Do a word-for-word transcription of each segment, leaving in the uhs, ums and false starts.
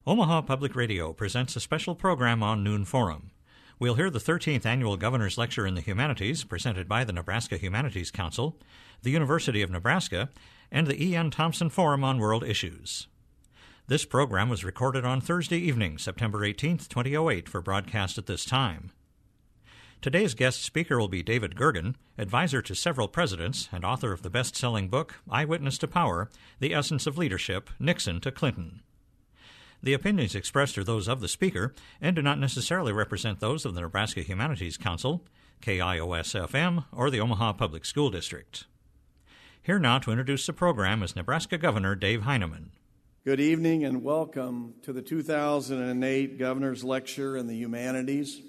Omaha Public Radio presents a special program on Noon Forum. We'll hear the thirteenth Annual Governor's Lecture in the Humanities presented by the Nebraska Humanities Council, the University of Nebraska, and the E N. Thompson Forum on World Issues. This program was recorded on Thursday evening, September eighteenth, twenty oh eight, for broadcast at this time. Today's guest speaker will be David Gergen, advisor to several presidents and author of the best-selling book, Eyewitness to Power, The Essence of Leadership, Nixon to Clinton. The opinions expressed are those of the speaker and do not necessarily represent those of the Nebraska Humanities Council, K I O S F M, or the Omaha Public School District. Here now to introduce the program is Nebraska Governor Dave Heineman. Good evening and welcome to the two thousand eight Governor's Lecture in the Humanities.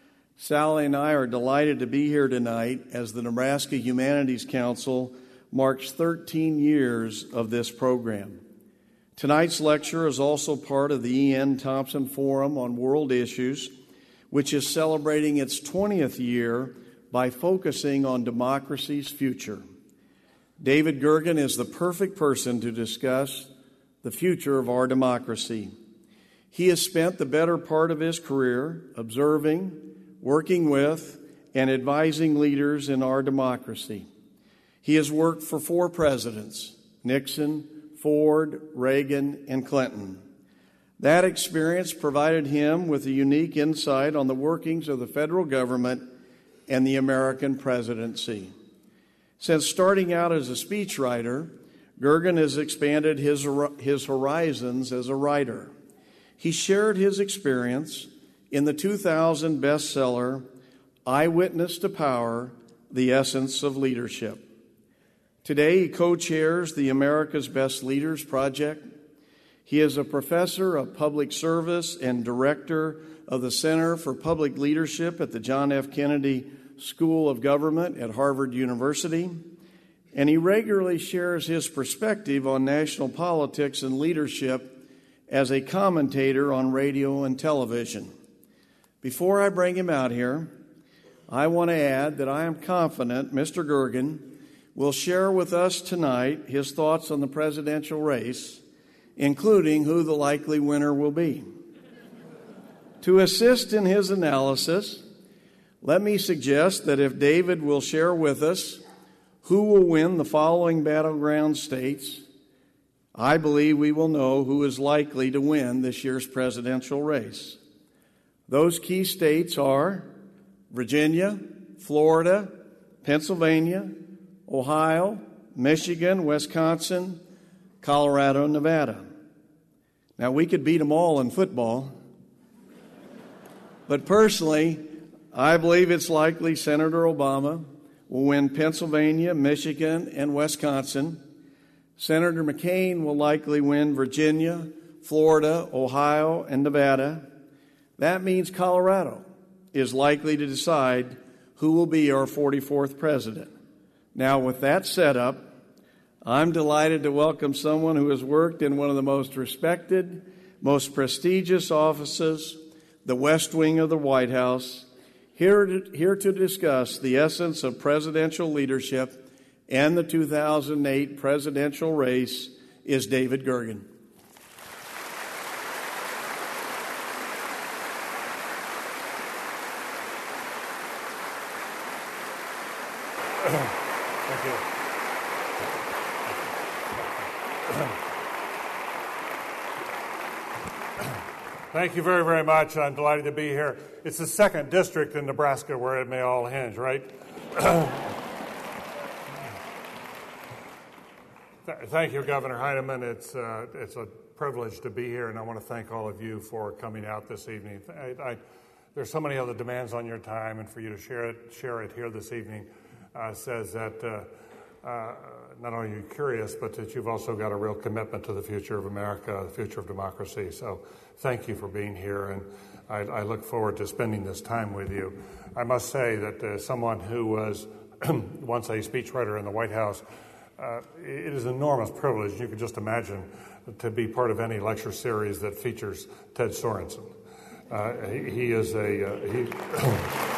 Sally and I are delighted to be here tonight as the Nebraska Humanities Council marks thirteen years of this program. Tonight's lecture is also part of the E N. Thompson Forum on World Issues, which is celebrating its twentieth year by focusing on democracy's future. David Gergen is the perfect person to discuss the future of our democracy. He has spent the better part of his career observing, working with, and advising leaders in our democracy. He has worked for four presidents, Nixon, Ford, Reagan, and Clinton. That experience provided him with a unique insight on the workings of the federal government and the American presidency. Since starting out as a speechwriter, Gergen has expanded his, his horizons as a writer. He shared his experience in the two thousand bestseller, Eyewitness to Power, The Essence of Leadership. Today, he co-chairs the America's Best Leaders Project. He is a professor of public service and director of the Center for Public Leadership at the John F. Kennedy School of Government at Harvard University. And he regularly shares his perspective on national politics and leadership as a commentator on radio and television. Before I bring him out here, I want to add that I am confident Mister Gergen will share with us tonight his thoughts on the presidential race, including who the likely winner will be. To assist in his analysis, let me suggest that if David will share with us who will win the following battleground states, I believe we will know who is likely to win this year's presidential race. Those key states are Virginia, Florida, Pennsylvania, Ohio, Michigan, Wisconsin, Colorado, and Nevada. Now, we could beat them all in football, but personally, I believe it's likely Senator Obama will win Pennsylvania, Michigan, and Wisconsin. Senator McCain will likely win Virginia, Florida, Ohio, and Nevada. That means Colorado is likely to decide who will be our forty-fourth president. Now, with that set up, I'm delighted to welcome someone who has worked in one of the most respected, most prestigious offices, the West Wing of the White House, here to, here to discuss the essence of presidential leadership and the two thousand eight presidential race is David Gergen. Thank you very, very much. I'm delighted to be here. It's the second district in Nebraska where it may all hinge, right? Thank you, Governor Heineman. It's uh, it's a privilege to be here, and I want to thank all of you for coming out this evening. I, I, there's so many other demands on your time, and for you to share it share it here this evening uh, says that uh, uh, not only are you curious, but that you've also got a real commitment to the future of America, the future of democracy. So thank you for being here, and I, I look forward to spending this time with you. I must say that as someone who was once a speechwriter in the White House, uh, it is an enormous privilege, you can just imagine, to be part of any lecture series that features Ted Sorensen. Uh, he, he is a... Uh, he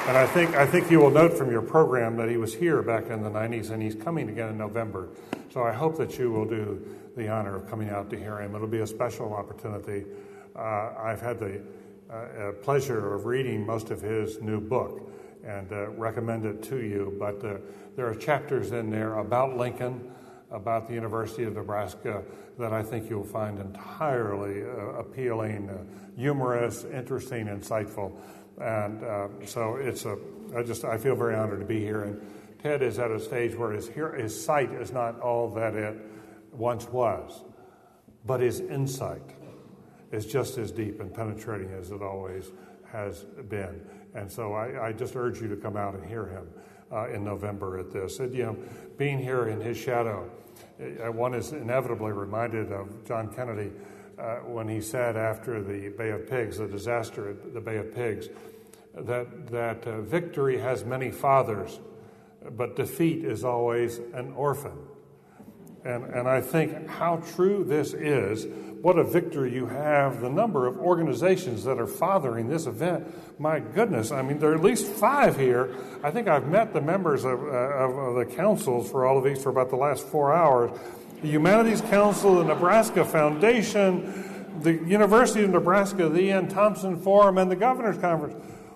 And I think I think you will note from your program that he was here back in the nineties, and he's coming again in November. So I hope that you will do the honor of coming out to hear him. It'll be a special opportunity. Uh, I've had the uh, pleasure of reading most of his new book and uh, recommend it to you. But uh, there are chapters in there about Lincoln, about the University of Nebraska, that I think you'll find entirely uh, appealing, uh, humorous, interesting, insightful. And uh, so it's a, I just, I feel very honored to be here. And Ted is at a stage where his, his sight is not all that it once was, but his insight is just as deep and penetrating as it always has been. And so I, I just urge you to come out and hear him uh, in November at this. And, you know, being here in his shadow, uh, one is inevitably reminded of John Kennedy uh, when he said after the Bay of Pigs, the disaster at the Bay of Pigs, that, that uh, victory has many fathers, but defeat is always an orphan. And, and I think how true this is, what a victory you have, the number of organizations that are fathering this event. My goodness, I mean, there are at least five here. I think I've met the members of, uh, of, of the councils for all of these for about the last four hours. The Humanities Council, the Nebraska Foundation, the University of Nebraska, the Ian Thompson Forum, and the Governor's Conference.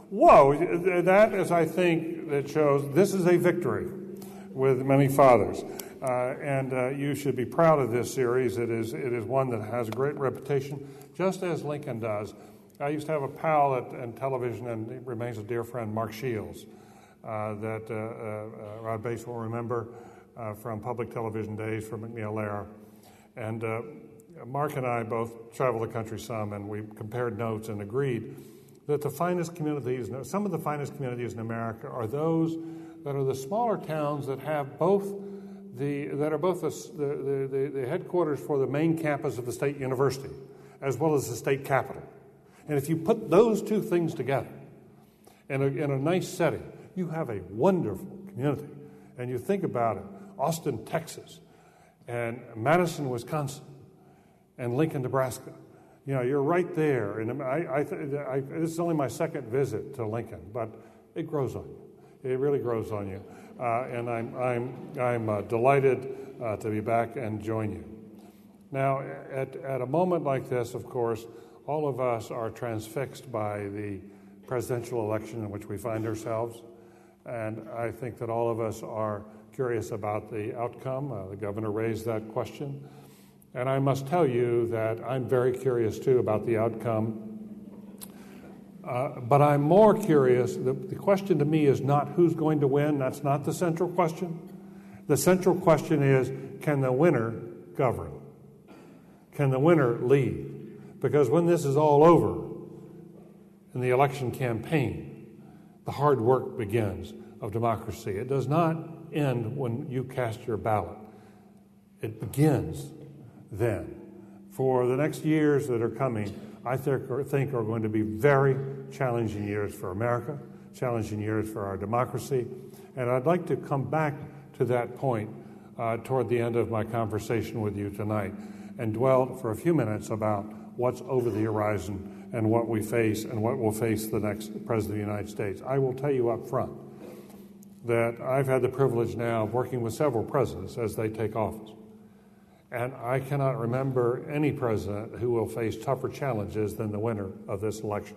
Whoa, that is, I think, that shows this is a victory with many fathers. Uh, and uh, you should be proud of this series. It is it is one that has a great reputation, just as Lincoln does. I used to have a pal at, at television, and he remains a dear friend, Mark Shields, uh, that uh, uh, Rod Bates will remember uh, from public television days from McNeil-Lehrer. And uh, Mark and I both traveled the country some, and we compared notes and agreed that the finest communities, some of the finest communities in America are those that are the smaller towns that have both The, that are both the, the, the, the headquarters for the main campus of the state university, as well as the state capital. And if you put those two things together in a, in a nice setting, you have a wonderful community. And you think about it, Austin, Texas, and Madison, Wisconsin, and Lincoln, Nebraska. You know, you're right there. And I, I, I, this is only my second visit to Lincoln, but it grows on you. It really grows on you. Uh, and I'm, I'm, I'm uh, delighted uh, to be back and join you. Now, at, at a moment like this, of course, all of us are transfixed by the presidential election in which we find ourselves. And I think that all of us are curious about the outcome. Uh, the governor raised that question. And I must tell you that I'm very curious, too, about the outcome. Uh, but I'm more curious, the, the question to me is not who's going to win. That's not the central question. The central question is, can the winner govern? Can the winner lead? Because when this is all over in the election campaign, the hard work begins of democracy. It does not end when you cast your ballot. It begins then. For the next years that are coming, I think are going to be very challenging years for America, challenging years for our democracy. And I'd like to come back to that point uh, toward the end of my conversation with you tonight and dwell for a few minutes about what's over the horizon and what we face and what will face the next President of the United States. I will tell you up front that I've had the privilege now of working with several presidents as they take office. And I cannot remember any president who will face tougher challenges than the winner of this election.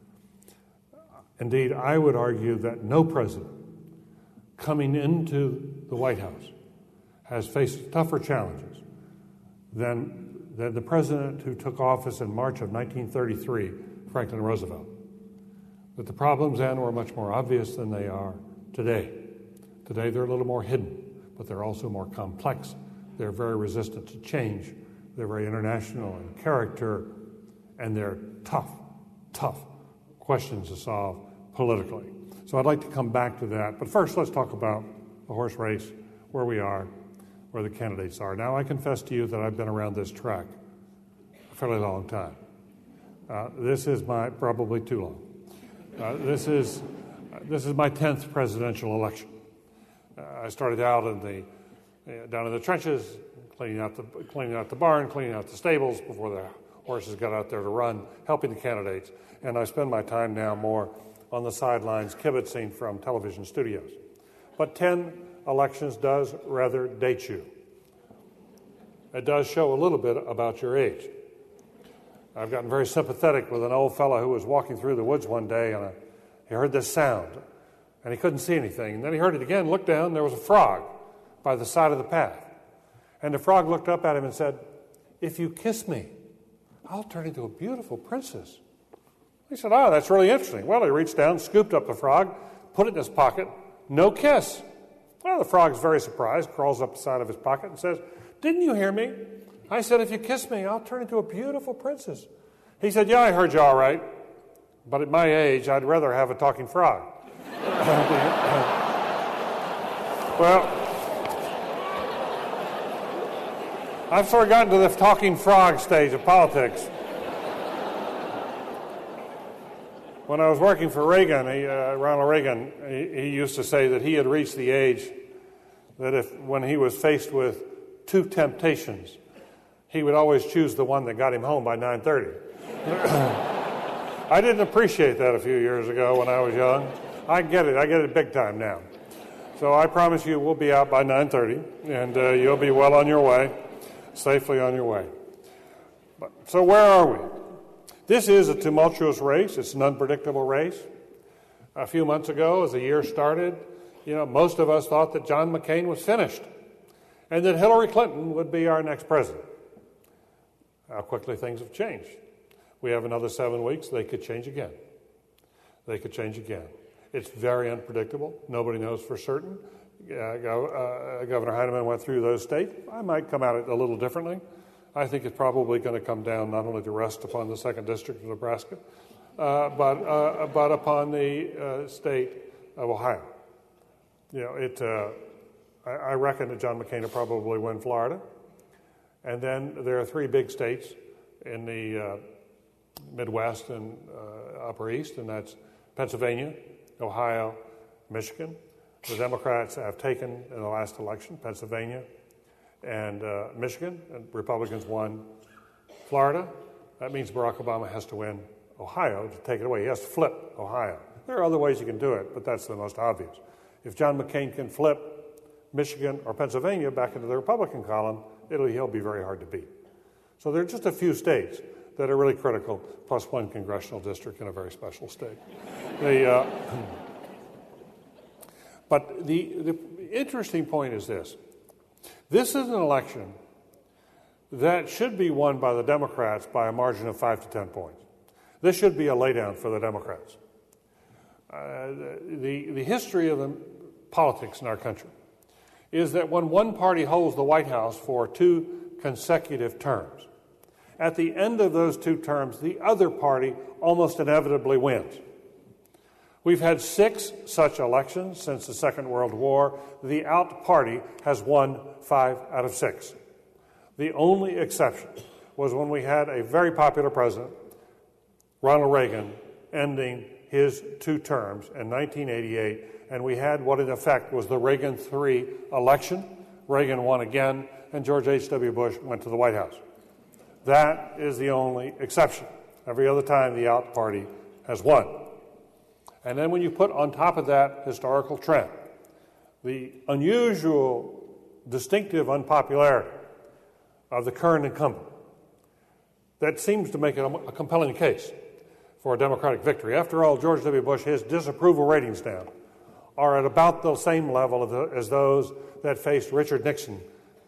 Indeed, I would argue that no president coming into the White House has faced tougher challenges than, than the president who took office in March of nineteen thirty-three, Franklin Roosevelt. But the problems then were much more obvious than they are today. Today they're a little more hidden, but they're also more complex. They're very resistant to change. They're very international in character, and they're tough, tough questions to solve politically. So I'd like to come back to that. But first, let's talk about the horse race, where we are, where the candidates are. Now, I confess to you that I've been around this track a fairly long time. Uh, this is my, probably too long. Uh, this is uh, this is my tenth presidential election. Uh, I started out in the uh, down in the trenches, cleaning out the cleaning out the barn, cleaning out the stables before the horses got out there to run, helping the candidates. And I spend my time now more on the sidelines kibitzing from television studios. But ten elections does rather date you. It does show a little bit about your age. I've gotten very sympathetic with an old fellow who was walking through the woods one day, and he heard this sound, and he couldn't see anything. And then he heard it again, looked down, and there was a frog by the side of the path. And the frog looked up at him and said, "If you kiss me, I'll turn into a beautiful princess." He said, "Oh, that's really interesting." Well, he reached down, scooped up the frog, put it in his pocket, no kiss. Well, the frog's very surprised, crawls up the side of his pocket and says, "Didn't you hear me? I said, if you kiss me, I'll turn into a beautiful princess." He said, "Yeah, I heard you all right. But at my age, I'd rather have a talking frog." Well, I've sort of gotten to the talking frog stage of politics. When I was working for Reagan, he, uh, Ronald Reagan, he, he used to say that he had reached the age that if, when he was faced with two temptations, he would always choose the one that got him home by nine thirty. I didn't appreciate that a few years ago when I was young. I get it. I get it big time now. So I promise you we'll be out by nine thirty, and uh, you'll be well on your way, safely on your way. But, so where are we? This is a tumultuous race. It's an unpredictable race. A few months ago, as the year started, you know, most of us thought that John McCain was finished and that Hillary Clinton would be our next president. How quickly things have changed. We have another seven weeks. They could change again. They could change again. It's very unpredictable. Nobody knows for certain. Uh, Go, uh, Governor Heinemann went through those states. I might come at it a little differently. I think it's probably going to come down not only to rest upon the second District of Nebraska, uh, but uh, but upon the uh, state of Ohio. You know, it. Uh, I, I reckon that John McCain will probably win Florida, and then there are three big states in the uh, Midwest and uh, Upper East, and that's Pennsylvania, Ohio, Michigan. The Democrats have taken in the last election Pennsylvania and uh, Michigan, and Republicans won Florida. That means Barack Obama has to win Ohio to take it away. He has to flip Ohio. There are other ways you can do it, but that's the most obvious. If John McCain can flip Michigan or Pennsylvania back into the Republican column, it'll, he'll be very hard to beat. So there are just a few states that are really critical, plus one congressional district in a very special state. the, uh, but the, the interesting point is this. This is an election that should be won by the Democrats by a margin of five to ten points. This should be a laydown for the Democrats. Uh, the, the history of the politics in our country is that when one party holds the White House for two consecutive terms, at the end of those two terms, the other party almost inevitably wins. We've had six such elections since the Second World War. The out party has won five out of six. The only exception was when we had a very popular president, Ronald Reagan, ending his two terms in nineteen eighty-eight, and we had what in effect was the Reagan three election. Reagan won again, and George H W Bush went to the White House. That is the only exception. Every other time, the out party has won. And then when you put on top of that historical trend, the unusual, distinctive unpopularity of the current incumbent, that seems to make it a compelling case for a Democratic victory. After all, George W. Bush, his disapproval ratings now are at about the same level as those that faced Richard Nixon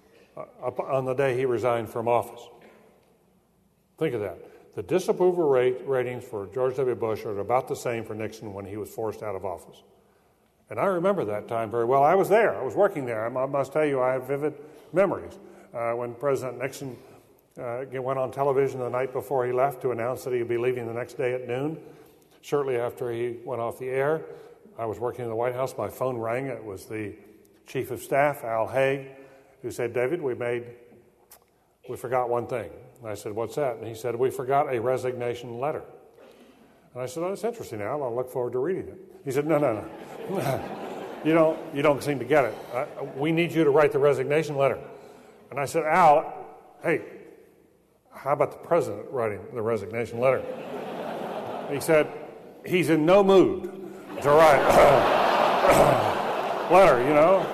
on the day he resigned from office. Think of that. The disapproval rate ratings for George W. Bush are about the same for Nixon when he was forced out of office. And I remember that time very well. I was there. I was working there. I must tell you, I have vivid memories. Uh, when President Nixon uh, went on television the night before he left to announce that he would be leaving the next day at noon, shortly after he went off the air, I was working in the White House. My phone rang. It was the Chief of Staff, Al Haig, who said, "David, we made, we forgot one thing." And I said, "What's that?" And he said, "We forgot a resignation letter." And I said, "Oh, that's interesting, Al. I'll look forward to reading it." He said, "No, no, no. you don't, you don't seem to get it. Uh, we need you to write the resignation letter." And I said, "Al, hey, how about the president writing the resignation letter?" He said, he's in no mood to write a letter, you know.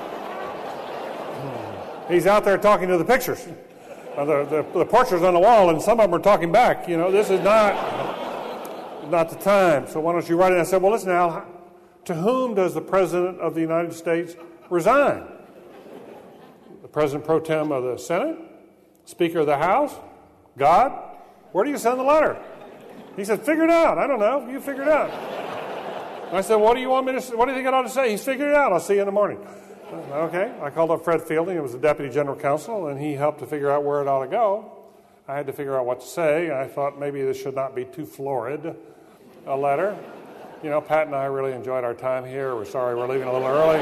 He's out there talking to the pictures, uh, the, the, the portraits on the wall, and some of them are talking back. You know, this is not, not the time. So why don't you write it? I said, well, listen, Al, to whom does the President of the United States resign? The President pro tem of the Senate? Speaker of the House? God? Where do you send the letter? He said, figure it out. I don't know. You figure it out. I said, what do you want me to say? What do you think I ought to say? He's figured it out. I'll see you in the morning. Okay. I called up Fred Fielding. He was the Deputy General Counsel, and he helped to figure out where it ought to go. I had to figure out what to say. I thought maybe this should not be too florid, a letter. You know, Pat and I really enjoyed our time here. We're sorry we're leaving a little early.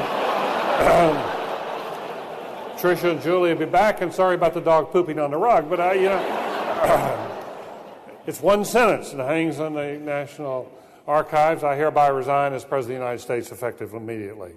Tricia and Julie will be back, and sorry about the dog pooping on the rug, but I, you know, it's one sentence and it hangs on the National Archives. I hereby resign as President of the United States effective immediately.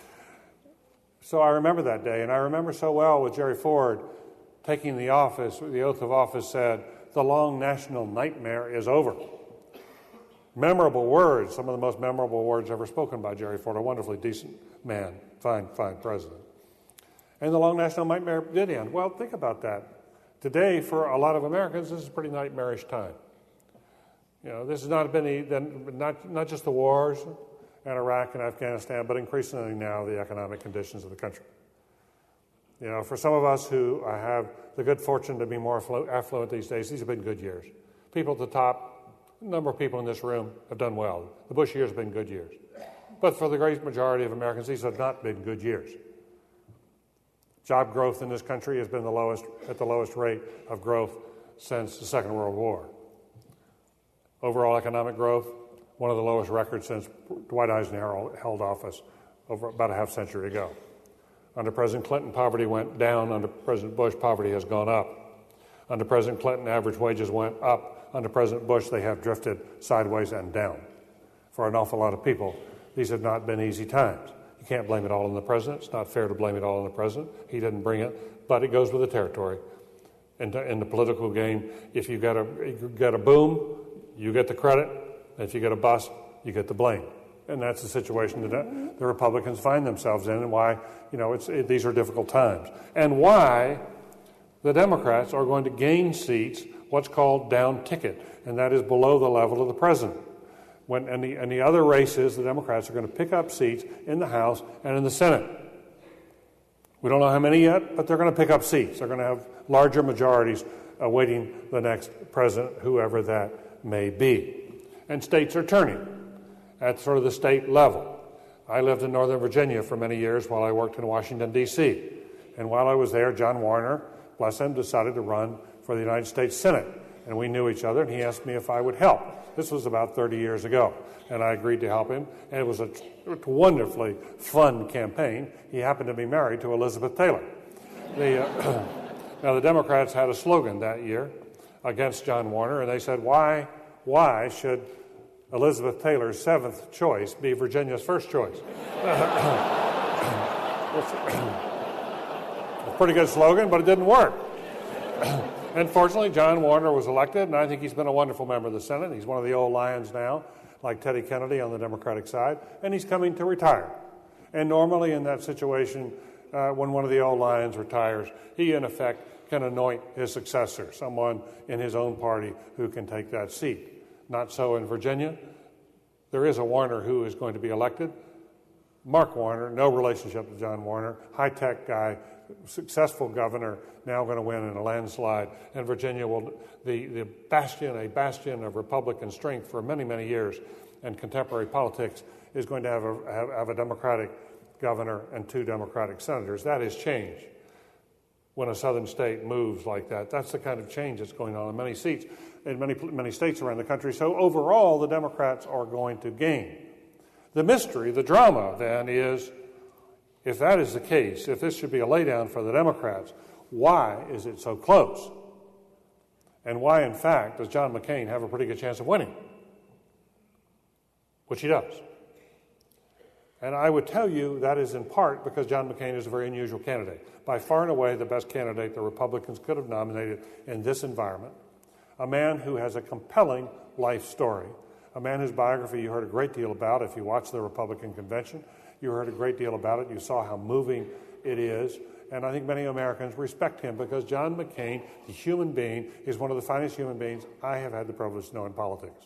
So I remember that day, and I remember so well with Jerry Ford taking the office, the oath of office said, the long national nightmare is over. Memorable words, some of the most memorable words ever spoken by Jerry Ford, a wonderfully decent man, fine, fine president. And the long national nightmare did end. Well, think about that. Today, for a lot of Americans, this is a pretty nightmarish time. You know, this has not been not not just the wars in Iraq and Afghanistan, but increasingly now the economic conditions of the country. You know, for some of us who have the good fortune to be more affluent these days, these have been good years. People at the top, a number of people in this room have done well. The Bush years have been good years. But for the great majority of Americans, these have not been good years. Job growth in this country has been the lowest, at the lowest rate of growth since the Second World War. Overall economic growth, one of the lowest records since Dwight Eisenhower held office over about a half century ago. Under President Clinton, poverty went down. Under President Bush, poverty has gone up. Under President Clinton, average wages went up. Under President Bush, they have drifted sideways and down. For an awful lot of people, these have not been easy times. You can't blame it all on the president. It's not fair to blame it all on the president. He didn't bring it, but it goes with the territory. In, in the political game, if you get a you get a boom, you get the credit. If you get a bust, you get the blame. And that's the situation that the Republicans find themselves in, and why, you know, it's, it, these are difficult times. And why the Democrats are going to gain seats, what's called down ticket, and that is below the level of the president. When, and, the, and the other races, the Democrats are going to pick up seats in the House and in the Senate. We don't know how many yet, but they're going to pick up seats. They're going to have larger majorities awaiting the next president, whoever that may be. And states are turning at sort of the state level. I lived in Northern Virginia for many years while I worked in Washington, D C And while I was there, John Warner, bless him, decided to run for the United States Senate. And we knew each other, and he asked me if I would help. This was about thirty years ago, and I agreed to help him. And it was a wonderfully fun campaign. He happened to be married to Elizabeth Taylor. The, uh, now, the Democrats had a slogan that year against John Warner, and they said, why, why should Elizabeth Taylor's seventh choice be Virginia's first choice? A pretty good slogan, but it didn't work. And fortunately, John Warner was elected, and I think he's been a wonderful member of the Senate. He's one of the old lions now, like Teddy Kennedy on the Democratic side, and he's coming to retire. And normally in that situation, uh, when one of the old lions retires, he, in effect, can anoint his successor, someone in his own party who can take that seat. Not so in Virginia. There is a Warner who is going to be elected. Mark Warner, no relationship to John Warner, high-tech guy, successful governor, now going to win in a landslide. And Virginia will, the, the bastion, a bastion of Republican strength for many, many years, and contemporary politics is going to have a, have, have a Democratic governor and two Democratic senators. That is change. When a southern state moves like that, that's the kind of change that's going on in many seats, in many, many states around the country. So overall, the Democrats are going to gain. The mystery, the drama, then, is if that is the case, if this should be a laydown for the Democrats, why is it so close? And why, in fact, does John McCain have a pretty good chance of winning? Which he does. And I would tell you that is in part because John McCain is a very unusual candidate. By far and away the best candidate the Republicans could have nominated in this environment. A man who has a compelling life story. a man whose biography you heard a great deal about if you watched the Republican convention. You heard a great deal about it. You saw how moving it is. And I think many Americans respect him because John McCain, the human being, is one of the finest human beings I have had the privilege to know in politics.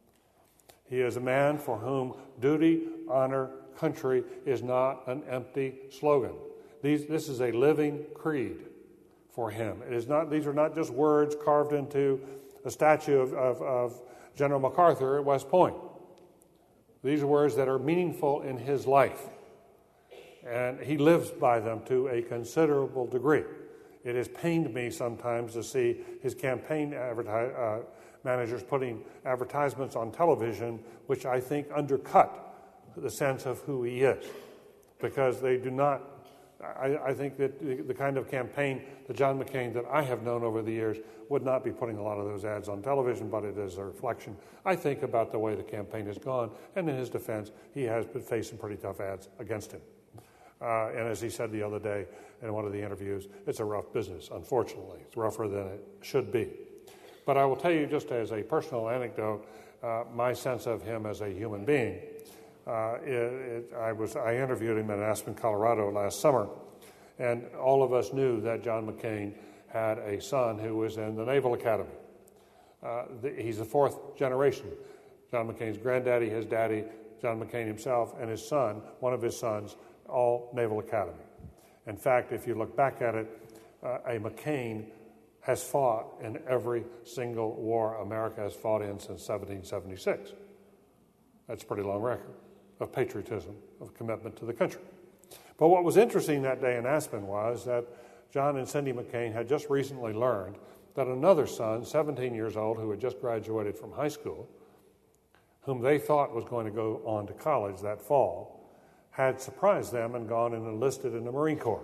He is a man for whom duty, honor, country is not an empty slogan. These, this is a living creed for him. It is not; these are not just words carved into a statue of, of, of General MacArthur at West Point. These are words that are meaningful in his life, and he lives by them to a considerable degree. It has pained me sometimes to see his campaign advertise, uh, managers putting advertisements on television which I think undercut the sense of who he is, because they do not. I, I think that the, the kind of campaign that John McCain that I have known over the years would not be putting a lot of those ads on television, but it is a reflection, I think, about the way the campaign has gone. And in his defense, he has been facing pretty tough ads against him. Uh, and as he said the other day in one of the interviews, it's a rough business, unfortunately. It's rougher than it should be. But I will tell you, just as a personal anecdote, uh, my sense of him as a human being. Uh, it, it, I was I interviewed him in Aspen, Colorado last summer, and all of us knew that John McCain had a son who was in the Naval Academy. Uh, the, he's the fourth generation. John McCain's granddaddy, his daddy, John McCain himself, and his son, one of his sons, all Naval Academy. In fact, if you look back at it, uh, a McCain has fought in every single war America has fought in since seventeen seventy-six. That's a pretty long record of patriotism, of commitment to the country. But what was interesting that day in Aspen was that John and Cindy McCain had just recently learned that another son, seventeen years old, who had just graduated from high school, whom they thought was going to go on to college that fall, had surprised them and gone and enlisted in the Marine Corps.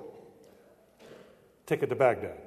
Ticket to Baghdad.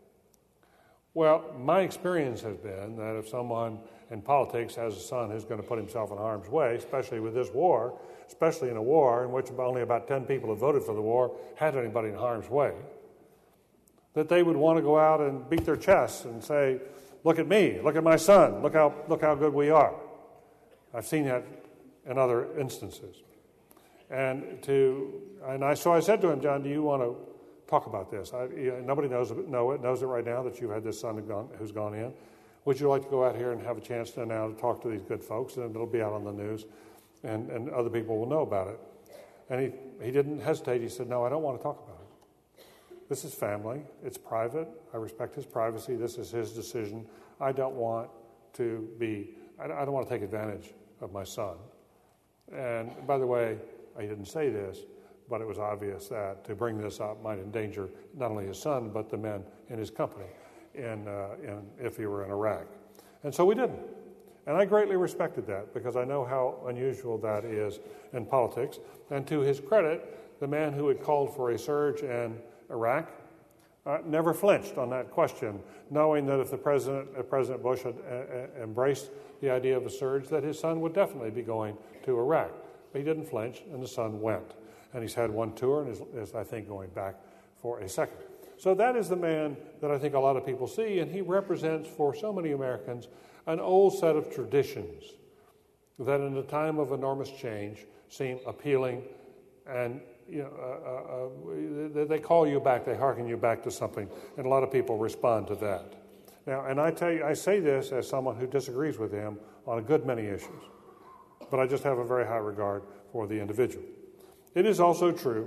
Well, my experience has been that if someone in politics has a son who's going to put himself in harm's way, especially with this war, especially in a war in which only about ten people have voted for the war had anybody in harm's way, that they would want to go out and beat their chests and say, look at me, look at my son, look how, look how good we are. I've seen that in other instances. And to and I so I said to him, John, do you want to talk about this? I, you know, nobody knows know it knows it right now that you've had this son who's gone, who's gone in. Would you like to go out here and have a chance to now to talk to these good folks, and it'll be out on the news, and, and other people will know about it? And he, he didn't hesitate. He said, no, I don't want to talk about it. This is family. It's private. I respect his privacy. This is his decision. I don't want to be, I don't want to take advantage of my son. And by the way, I didn't say this, but it was obvious that to bring this up might endanger not only his son, but the men in his company in, uh, in, if he were in Iraq. And so we didn't. And I greatly respected that because I know how unusual that is in politics. And to his credit, the man who had called for a surge in Iraq uh, never flinched on that question, knowing that if the president, uh, President Bush had uh, embraced the idea of a surge, that his son would definitely be going to Iraq. But he didn't flinch, and the son went. And he's had one tour and is, is, I think, going back for a second. So that is the man that I think a lot of people see, and he represents for so many Americans an old set of traditions that in a time of enormous change seem appealing, and you know, uh, uh, they call you back, they hearken you back to something, and a lot of people respond to that. Now, and I tell you, I say this as someone who disagrees with him on a good many issues, but I just have a very high regard for the individual. It is also true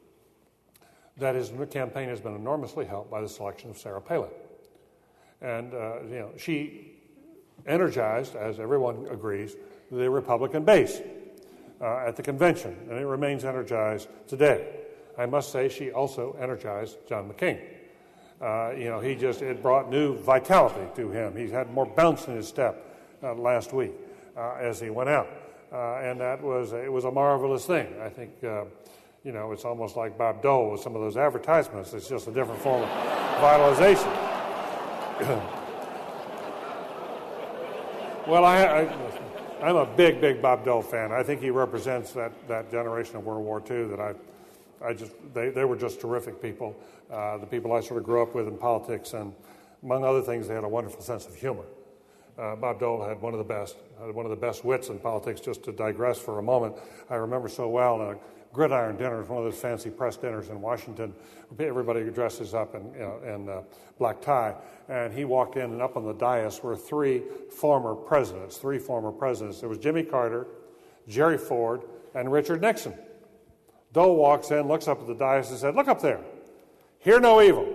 that his campaign has been enormously helped by the selection of Sarah Palin. And, uh, you know, she energized, as everyone agrees, the Republican base uh, at the convention, and it remains energized today. I must say she also energized John McCain. Uh, you know, he just, it brought new vitality to him. He's had more bounce in his step uh, last week uh, as he went out. Uh, and that was, it was a marvelous thing. I think, uh, you know, it's almost like Bob Dole with some of those advertisements. It's just a different form of vitalization. Well, I, I, I'm a big, big Bob Dole fan. I think he represents that, that generation of World War Two that I, I just, they, they were just terrific people, uh, the people I sort of grew up with in politics, and among other things, they had a wonderful sense of humor. Uh, Bob Dole had one of the best, uh, one of the best wits in politics. Just to digress for a moment, I remember so well a gridiron dinner, one of those fancy press dinners in Washington. Everybody dresses up in, you know, in uh, black tie, and he walked in, and up on the dais were three former presidents. Three former presidents. There was Jimmy Carter, Jerry Ford, and Richard Nixon. Dole walks in, looks up at the dais, and said, "Look up there. Hear no evil.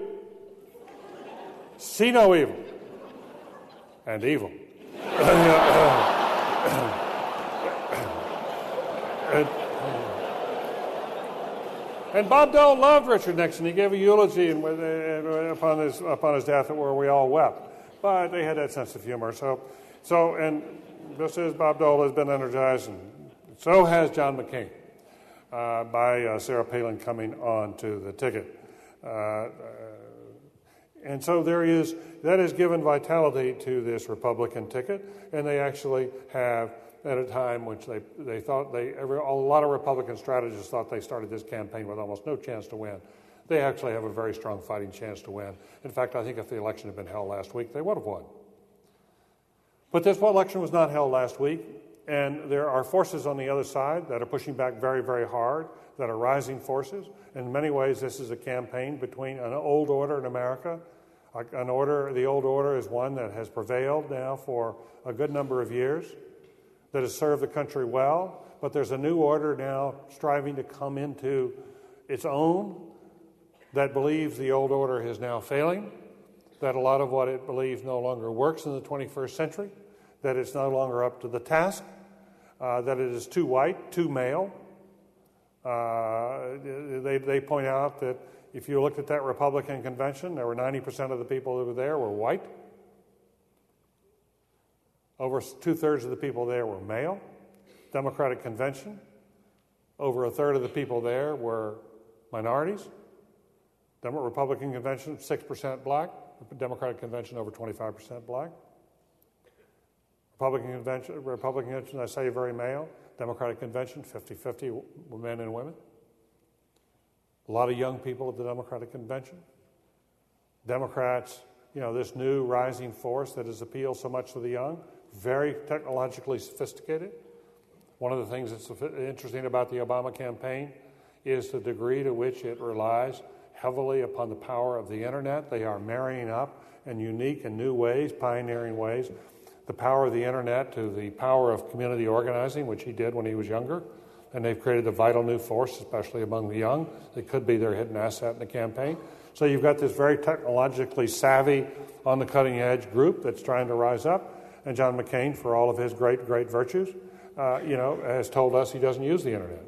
See no evil." And evil. and, and Bob Dole loved Richard Nixon. He gave a eulogy and, uh, upon his upon his death where we all wept. But they had that sense of humor. So, so and just as Bob Dole has been energized, and so has John McCain uh, by uh, Sarah Palin coming on to the ticket. Uh, And so there is, that has given vitality to this Republican ticket, and they actually have, at a time which they, they thought they, every, a lot of Republican strategists thought they started this campaign with almost no chance to win. They actually have a very strong fighting chance to win. In fact, I think if the election had been held last week, they would have won. But this election was not held last week, and there are forces on the other side that are pushing back very, very hard, that are rising forces. In many ways, this is a campaign between an old order in America. An order, the old order is one that has prevailed now for a good number of years, that has served the country well, but there's a new order now striving to come into its own that believes the old order is now failing, that a lot of what it believes no longer works in the twenty-first century, that it's no longer up to the task, uh, that it is too white, too male. Uh, they, they point out that if you looked at that Republican convention, there were ninety percent of the people who were there were white. Over two-thirds of the people there were male. Democratic convention, over a third of the people there were minorities. Demo- Republican convention, six percent black. Democratic convention, over twenty-five percent black. Republican convention, Republican convention, I say very male. Democratic convention, fifty-fifty men and women. A lot of young people at the Democratic convention. Democrats, you know, this new rising force that has appealed so much to the young, very technologically sophisticated. One of the things that's interesting about the Obama campaign is the degree to which it relies heavily upon the power of the internet. They are marrying up in unique and new ways, pioneering ways, the power of the internet to the power of community organizing, which he did when he was younger. And they've created a vital new force, especially among the young. It could be their hidden asset in the campaign. So you've got this very technologically savvy, on the cutting edge group that's trying to rise up. And John McCain, for all of his great, great virtues, uh, you know, has told us he doesn't use the internet.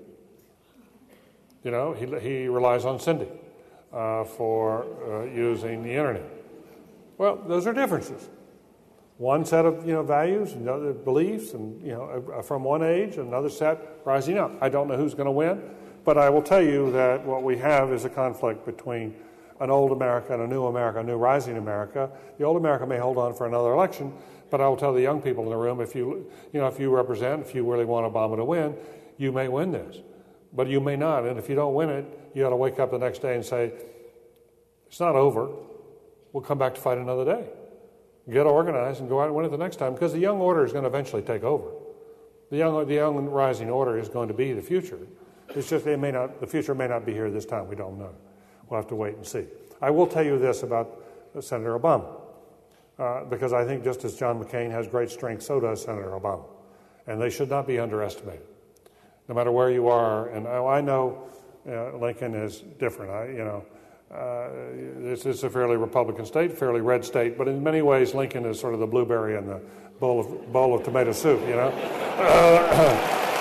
You know, he, he relies on Cindy uh, for uh, using the internet. Well, those are differences. One set of, you know, values and other beliefs, and, you know, from one age, another set rising up. I don't know who's going to win, but I will tell you that what we have is a conflict between an old America and a new America, a new rising America. The old America may hold on for another election, but I will tell the young people in the room, if you, you know, if you represent, if you really want Obama to win, you may win this, but you may not. And if you don't win it, you ought to wake up the next day and say, it's not over. We'll come back to fight another day. Get organized and go out and win it the next time, because the young order is going to eventually take over. The young, the young rising order is going to be the future. It's just it may not. The future may not be here this time. We don't know. We'll have to wait and see. I will tell you this about Senator Obama, uh, because I think just as John McCain has great strength, so does Senator Obama, and they should not be underestimated, no matter where you are. And I, I know uh, Lincoln is different. I, you know. Uh, this is a fairly Republican state, fairly red state, but in many ways Lincoln is sort of the blueberry in the bowl of, bowl of tomato soup, you know. Uh,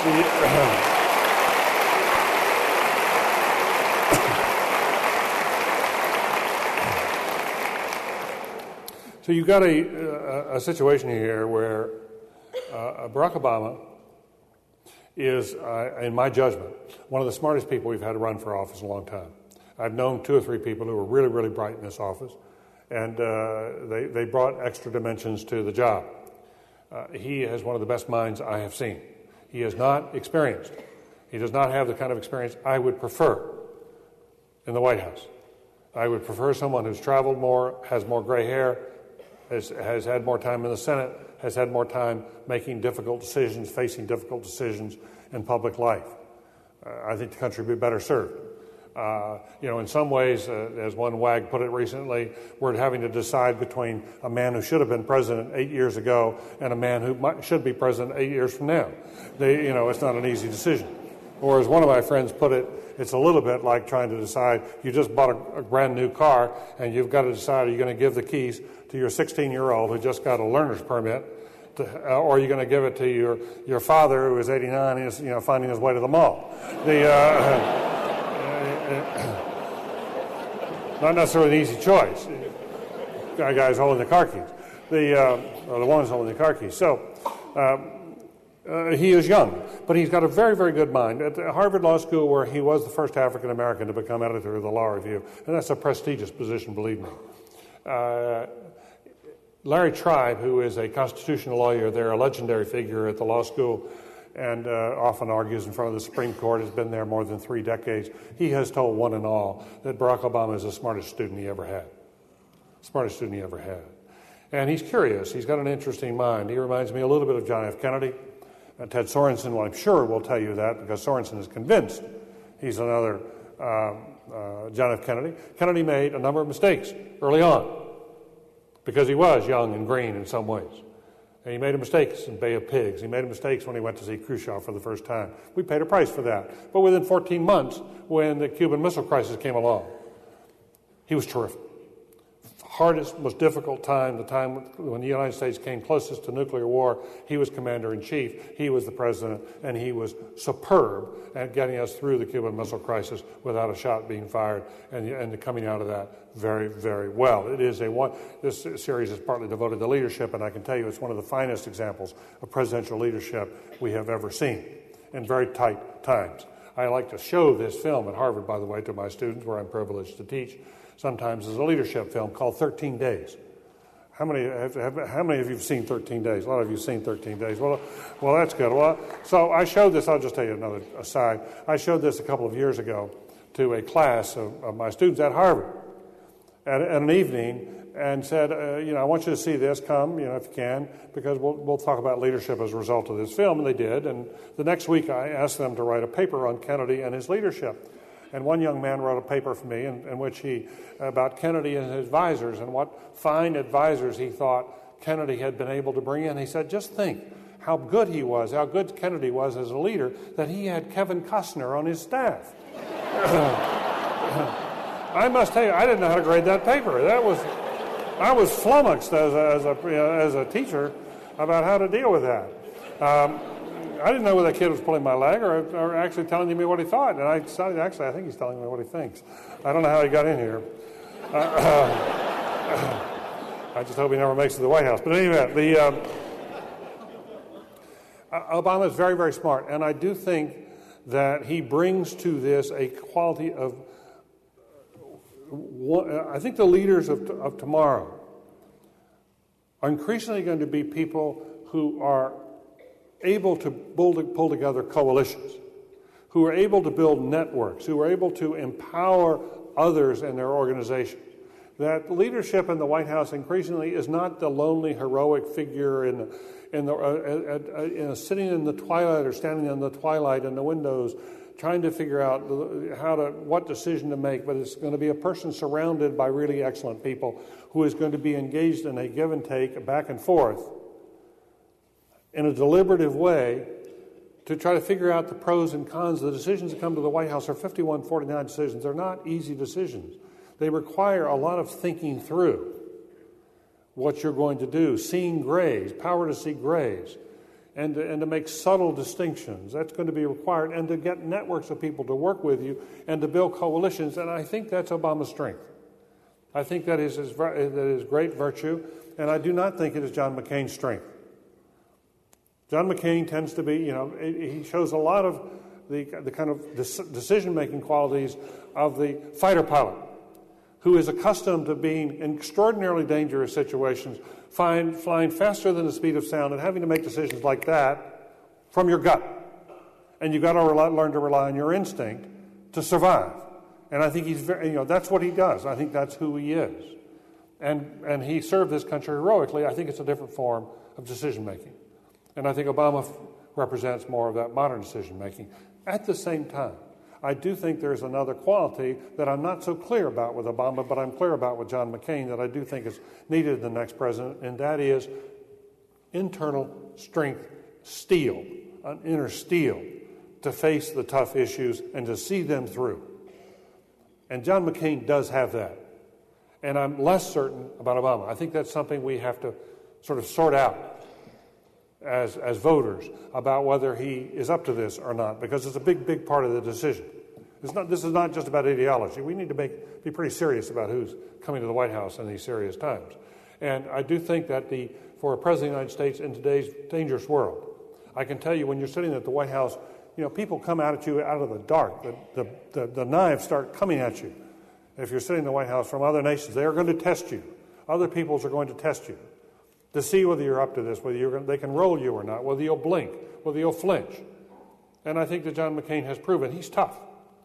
so you've got a, a, a situation here where uh, Barack Obama is, uh, in my judgment, one of the smartest people we've had to run for office in a long time. I've known two or three people who were really, really bright in this office, and uh, they, they brought extra dimensions to the job. Uh, he has one of the best minds I have seen. He is not experienced. He does not have the kind of experience I would prefer in the White House. I would prefer someone who's traveled more, has more gray hair, has, has had more time in the Senate, has had more time making difficult decisions, facing difficult decisions in public life. Uh, I think the country would be better served. Uh, you know, in some ways, uh, as one wag put it recently, we're having to decide between a man who should have been president eight years ago and a man who might, should be president eight years from now. They, you know, it's not an easy decision. Or as one of my friends put it, it's a little bit like trying to decide, you just bought a, a brand new car and you've got to decide, are you going to give the keys to your sixteen-year-old who just got a learner's permit, to, uh, or are you going to give it to your, your father who is eighty-nine and is, you know, finding his way to the mall? The... Uh, Not necessarily an easy choice. The guy's holding the car keys, the uh, or the one's holding the car keys. So um, uh, he is young, but he's got a very, very good mind. At Harvard Law School, where he was the first African American to become editor of the Law Review, and that's a prestigious position, believe me. Uh, Larry Tribe, who is a constitutional lawyer, they're a legendary figure at the law school, and uh, often argues in front of the Supreme Court, has been there more than three decades. He has told one and all that Barack Obama is the smartest student he ever had. Smartest student he ever had. And he's curious. He's got an interesting mind. He reminds me a little bit of John F. Kennedy. Uh, Ted Sorensen, well, I'm sure will tell you that because Sorensen is convinced he's another um, uh, John F. Kennedy. Kennedy made a number of mistakes early on because he was young and green in some ways. And he made mistakes in Bay of Pigs. He made mistakes when he went to see Khrushchev for the first time. We paid a price for that. But within fourteen months, when the Cuban Missile Crisis came along, he was terrific. Hardest, most difficult time, the time when the United States came closest to nuclear war, he was commander-in-chief, he was the president, and he was superb at getting us through the Cuban Missile Crisis without a shot being fired, and, and coming out of that very, very well. It is a one. This series is partly devoted to leadership, and I can tell you it's one of the finest examples of presidential leadership we have ever seen in very tight times. I like to show this film at Harvard, by the way, to my students, where I'm privileged to teach, sometimes as a leadership film called thirteen days. How many have, have, how many of you have seen thirteen days? A lot of you have seen thirteen days. Well, well, that's good. Well, so I showed this. I'll just tell you another aside. I showed this a couple of years ago to a class of, of my students at Harvard at, at an evening, and said, uh, you know, I want you to see this. Come, you know, if you can, because we'll we'll talk about leadership as a result of this film. And they did. And the next week, I asked them to write a paper on Kennedy and his leadership. And one young man wrote a paper for me in, in which he, about Kennedy and his advisors and what fine advisors he thought Kennedy had been able to bring in. He said, just think how good he was, how good Kennedy was as a leader, that he had Kevin Costner on his staff. I must tell you, I didn't know how to grade that paper. That was, I was flummoxed as a, as a, you know, as a teacher about how to deal with that. Um, I didn't know whether that kid was pulling my leg or, or actually telling me what he thought. And I decided, actually, I think he's telling me what he thinks. I don't know how he got in here. Uh, uh, I just hope he never makes it to the White House. But anyway, the, um, Obama is very, very smart. And I do think that he brings to this a quality of, I think the leaders of, of tomorrow are increasingly going to be people who are able to pull, pull together coalitions, who are able to build networks, who are able to empower others in their organization. That leadership in the White House increasingly is not the lonely, heroic figure in, in the, uh, uh, uh, in a, sitting in the twilight or standing in the twilight in the windows, trying to figure out how to, what decision to make, but it's going to be a person surrounded by really excellent people who is going to be engaged in a give and take, back and forth, in a deliberative way to try to figure out the pros and cons. The decisions that come to the White House are fifty-one forty-nine decisions. They're not easy decisions. They require a lot of thinking through what you're going to do, seeing grays, power to see grays, and to, and to make subtle distinctions. That's going to be required, and to get networks of people to work with you and to build coalitions, and I think that's Obama's strength. I think that is his, that is great virtue, and I do not think it is John McCain's strength. John McCain tends to be, you know, he shows a lot of the, the kind of decision-making qualities of the fighter pilot who is accustomed to being in extraordinarily dangerous situations, flying, flying faster than the speed of sound and having to make decisions like that from your gut. And you've got to rely, learn to rely on your instinct to survive. And I think he's very, you know, that's what he does. I think that's who he is. and, and he served this country heroically. I think it's a different form of decision-making. And I think Obama f- represents more of that modern decision-making. At the same time, I do think there's another quality that I'm not so clear about with Obama, but I'm clear about with John McCain that I do think is needed in the next president, and that is internal strength, steel, an inner steel, to face the tough issues and to see them through. And John McCain does have that. And I'm less certain about Obama. I think that's something we have to sort of sort out as, as voters about whether he is up to this or not, because it's a big, big part of the decision. It's not, this is not just about ideology. We need to make, be pretty serious about who's coming to the White House in these serious times. And I do think that the for a president of the United States in today's dangerous world, I can tell you when you're sitting at the White House, you know, people come out at you out of the dark. The, the, the, the knives start coming at you. If you're sitting in the White House from other nations, they are going to test you. Other peoples are going to test you to see whether you're up to this, whether you're going, they can roll you or not, whether you'll blink, whether you'll flinch. And I think that John McCain has proven he's tough.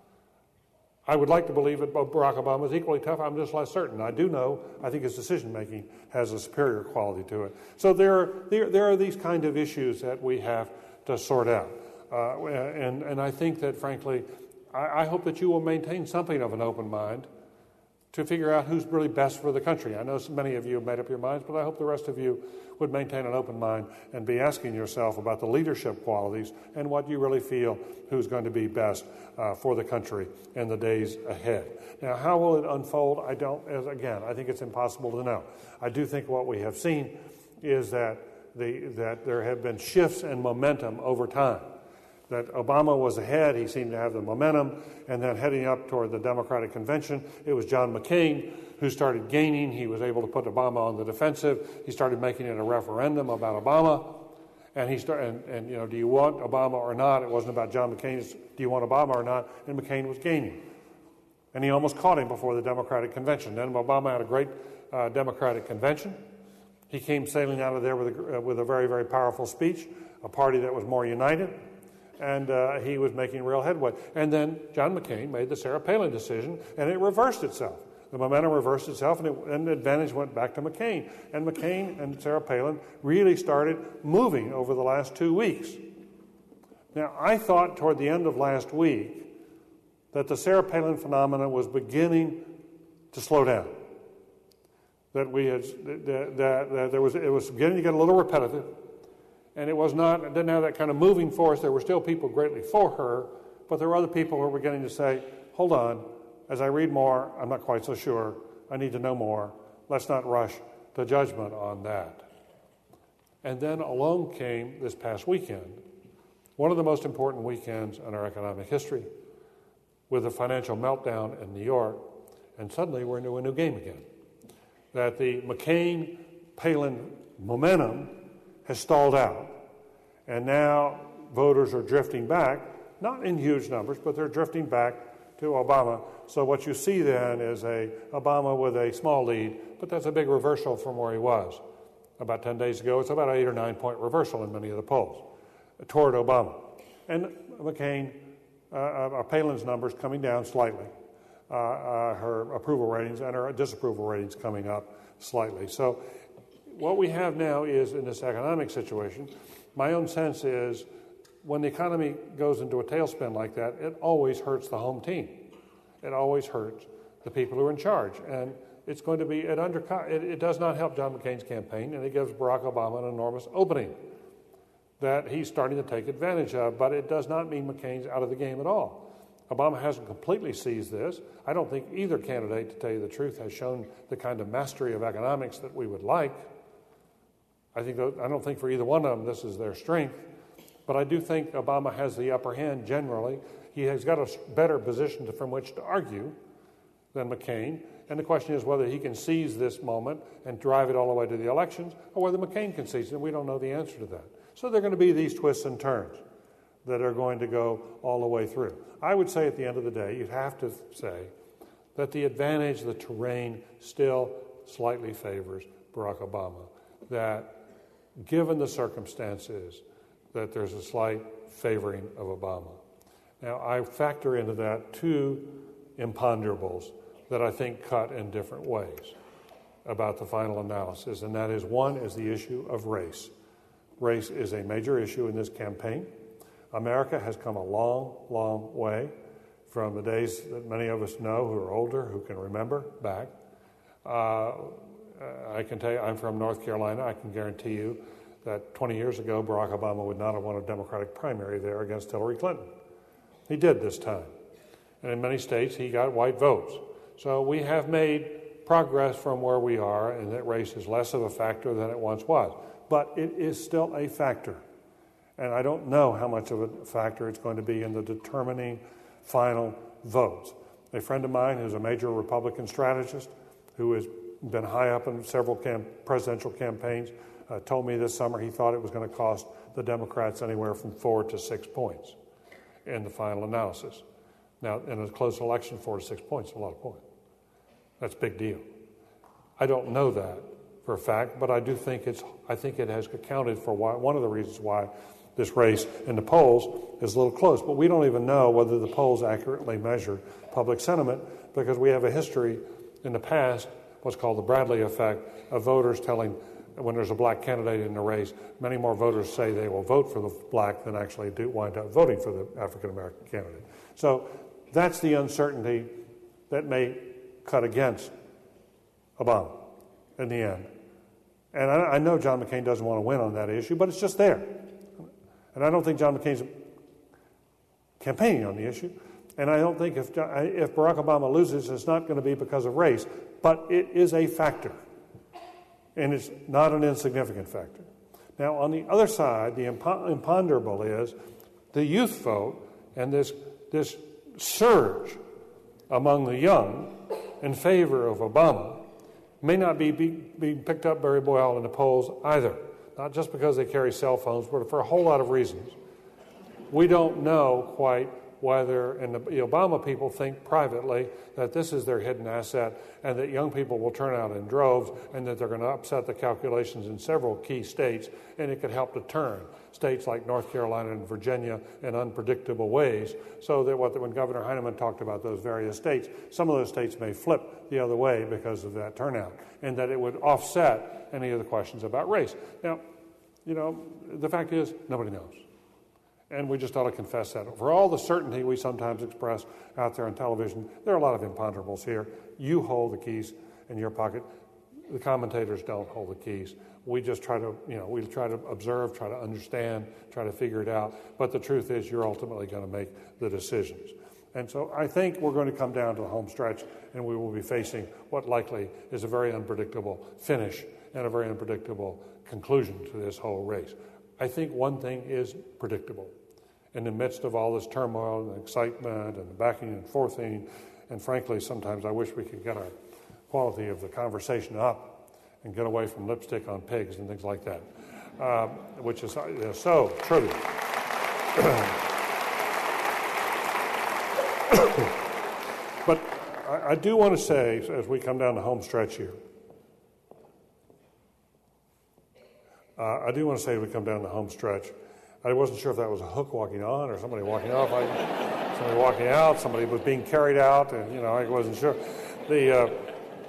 I would like to believe that Barack Obama is equally tough. I'm just less certain. I do know, I think his decision-making has a superior quality to it. So there are, there, there are these kind of issues that we have to sort out. Uh, and, and I think that, frankly, I, I hope that you will maintain something of an open mind to figure out who's really best for the country. I know so many of you have made up your minds, but I hope the rest of you would maintain an open mind and be asking yourself about the leadership qualities and what you really feel who's going to be best uh, for the country in the days ahead. Now, how will it unfold? I don't, as again, I think it's impossible to know. I do think what we have seen is that the that there have been shifts in momentum over time. That Obama was ahead, he seemed to have the momentum, and then heading up toward the Democratic Convention, it was John McCain who started gaining. He was able to put Obama on the defensive. He started making it a referendum about Obama, and he started, and, and you know, do you want Obama or not? It wasn't about John McCain's, do you want Obama or not? And McCain was gaining. And he almost caught him before the Democratic Convention. Then Obama had a great uh, Democratic Convention. He came sailing out of there with a, uh, with a very, very powerful speech, a party that was more united. And uh, he was making real headway. And then John McCain made the Sarah Palin decision, and it reversed itself. The momentum reversed itself, and, it, and the advantage went back to McCain. And McCain and Sarah Palin really started moving over the last two weeks. Now, I thought toward the end of last week that the Sarah Palin phenomenon was beginning to slow down. That we had that, that, that there was it was beginning to get a little repetitive. And it was not, it didn't have that kind of moving force. There were still people greatly for her, but there were other people who were beginning to say, hold on, as I read more, I'm not quite so sure. I need to know more. Let's not rush to judgment on that. And then along came this past weekend, one of the most important weekends in our economic history, with a financial meltdown in New York, and suddenly we're into a new game again. That the McCain-Palin momentum has stalled out, and now voters are drifting back, not in huge numbers, but they're drifting back to Obama. So what you see then is a Obama with a small lead, but that's a big reversal from where he was. About ten days ago, it's about an eight or nine point reversal in many of the polls toward Obama. And McCain, uh, uh, Palin's numbers coming down slightly, uh, uh, her approval ratings and her disapproval ratings coming up slightly. So what we have now is, in this economic situation, my own sense is when the economy goes into a tailspin like that, it always hurts the home team. It always hurts the people who are in charge. And it's going to be, it, undercut, it, it does not help John McCain's campaign, and it gives Barack Obama an enormous opening that he's starting to take advantage of, but it does not mean McCain's out of the game at all. Obama hasn't completely seized this. I don't think either candidate, to tell you the truth, has shown the kind of mastery of economics that we would like. I think I don't think for either one of them this is their strength, but I do think Obama has the upper hand generally. He has got a better position to, from which to argue than McCain, and the question is whether he can seize this moment and drive it all the way to the elections, or whether McCain can seize it, and we don't know the answer to that. So there are going to be these twists and turns that are going to go all the way through. I would say at the end of the day, you'd have to say that the advantage, the terrain, still slightly favors Barack Obama, that given the circumstances, that there's a slight favoring of Obama. Now, I factor into that two imponderables that I think cut in different ways. about the final analysis, and that is, one, is the issue of race. Race is a major issue in this campaign. America has come a long, long way from the days that many of us know who are older, who can remember back. Uh, I can tell you, I'm from North Carolina. I can guarantee you that twenty years ago, Barack Obama would not have won a Democratic primary there against Hillary Clinton. He did this time. And in many states, he got white votes. So we have made progress from where we are, and that race is less of a factor than it once was. But it is still a factor. And I don't know how much of a factor it's going to be in the determining final votes. A friend of mine who's a major Republican strategist who has been high up in several camp- presidential campaigns uh, told me this summer he thought it was going to cost the Democrats anywhere from four to six points in the final analysis. Now, in a close election, four to six points is a lot of points. That's a big deal. I don't know that for a fact, but I do think it's. I think it has accounted for why, one of the reasons why this race in the polls is a little close. But we don't even know whether the polls accurately measure public sentiment, because we have a history in the past, what's called the Bradley effect, of voters telling, when there's a black candidate in the race, many more voters say they will vote for the black than actually do wind up voting for the African-American candidate. So that's the uncertainty that may cut against Obama in the end. And I, I know John McCain doesn't want to win on that issue, but it's just there. And I don't think John McCain's campaigning on the issue. And I don't think if, if Barack Obama loses, it's not going to be because of race. But it is a factor. And it's not an insignificant factor. Now, on the other side, the impo- imponderable is the youth vote and this, this surge among the young in favor of Obama may not be being picked up very well in the polls either. Not just because they carry cell phones, but for a whole lot of reasons. We don't know quite whether, and the Obama people think privately that this is their hidden asset and that young people will turn out in droves and that they're going to upset the calculations in several key states, and it could help to turn states like North Carolina and Virginia in unpredictable ways, so that what, when Governor Heinemann talked about those various states, some of those states may flip the other way because of that turnout, and that it would offset any of the questions about race. Now, you know, the fact is, nobody knows. And we just ought to confess that. For all the certainty we sometimes express out there on television, there are a lot of imponderables here. You hold the keys in your pocket. The commentators don't hold the keys. We just try to, you know, we try to observe, try to understand, try to figure it out. But the truth is, you're ultimately going to make the decisions. And so I think we're going to come down to the home stretch, and we will be facing what likely is a very unpredictable finish and a very unpredictable conclusion to this whole race. I think one thing is predictable. In the midst of all this turmoil and excitement and the backing and forthing, and frankly, sometimes I wish we could get our quality of the conversation up and get away from lipstick on pigs and things like that, uh, which is uh, so trivial. But I, I do want to say, as we come down the home stretch here, uh, I do want to say as we come down the home stretch, I wasn't sure if that was a hook walking on or somebody walking off. I, somebody walking out, somebody was being carried out, and, you know, I wasn't sure. The, uh,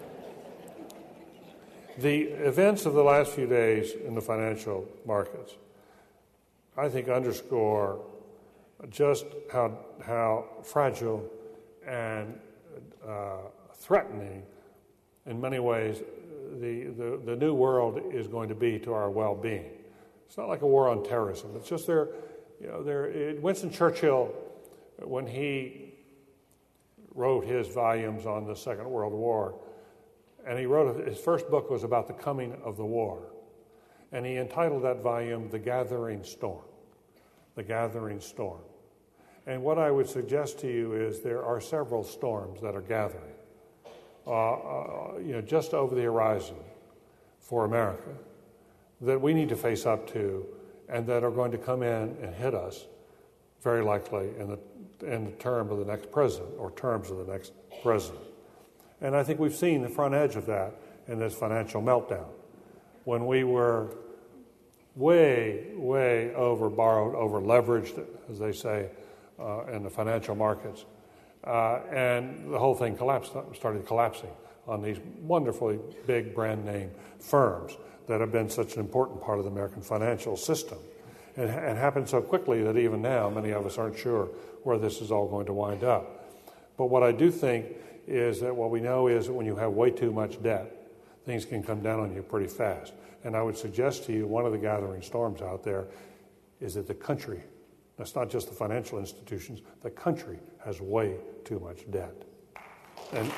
the events of the last few days in the financial markets, I think, underscore just how, how fragile and uh, threatening, in many ways, the, the, the new world is going to be to our well-being. It's not like a war on terrorism. It's just there, you know, there. Winston Churchill, when he wrote his volumes on the Second World War, and he wrote, his first book was about the coming of the war. And he entitled that volume, The Gathering Storm. The Gathering Storm. And what I would suggest to you is there are several storms that are gathering, uh, uh, you know, just over the horizon for America, that we need to face up to, and that are going to come in and hit us very likely in the in the term of the next president or terms of the next president. And I think we've seen the front edge of that in this financial meltdown, when we were way, way over borrowed, over leveraged, as they say, uh, in the financial markets, uh, and the whole thing collapsed, started collapsing on these wonderfully big brand name firms that have been such an important part of the American financial system. And it happened so quickly that even now many of us aren't sure where this is all going to wind up. But what I do think is that what we know is that when you have way too much debt, things can come down on you pretty fast. And I would suggest to you one of the gathering storms out there is that the country, that's not just the financial institutions, the country has way too much debt. And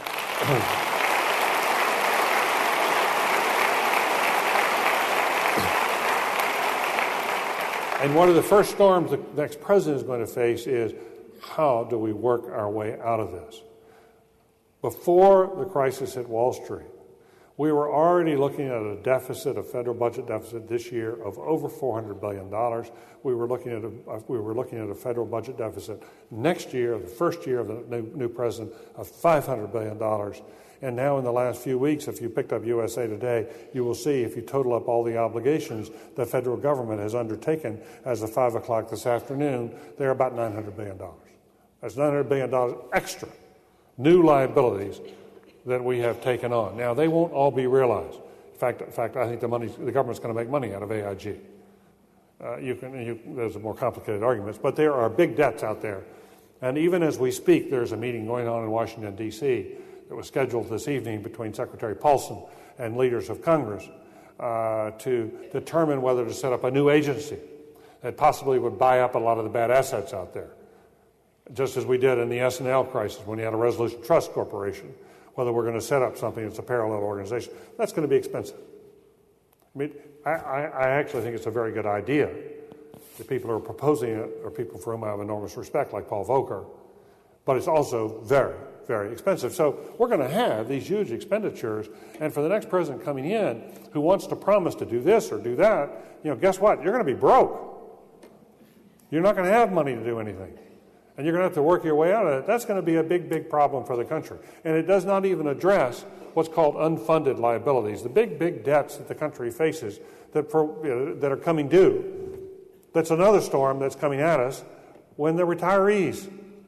And one of the first storms the next president is going to face is, how do we work our way out of this? Before the crisis hit Wall Street, we were already looking at a deficit, a federal budget deficit this year of over four hundred billion dollars. We were looking at a, we were looking at a federal budget deficit next year, the first year of the new, new president, of five hundred billion dollars. And now in the last few weeks, if you picked up U S A Today, you will see, if you total up all the obligations the federal government has undertaken as of five o'clock this afternoon, they're about nine hundred billion dollars. That's nine hundred billion dollars extra, new liabilities that we have taken on. Now, they won't all be realized. In fact, in fact I think the, money, the government's going to make money out of A I G. Uh, you can, you, there's more complicated arguments, but there are big debts out there. And even as we speak, there's a meeting going on in Washington, D C that was scheduled this evening between Secretary Paulson and leaders of Congress uh, to determine whether to set up a new agency that possibly would buy up a lot of the bad assets out there, just as we did in the S and L crisis when you had a Resolution Trust Corporation, whether we're going to set up something that's a parallel organization. That's going to be expensive. I mean, I, I, I actually think it's a very good idea. The people who are proposing it are people for whom I have enormous respect, like Paul Volcker, but it's also very, very expensive. So we're going to have these huge expenditures, and for the next president coming in who wants to promise to do this or do that, you know, guess what? You're going to be broke. You're not going to have money to do anything. And you're going to have to work your way out of it. That's going to be a big, big problem for the country. And it does not even address what's called unfunded liabilities, the big, big debts that the country faces that, for, you know, that are coming due. That's another storm that's coming at us when the retirees,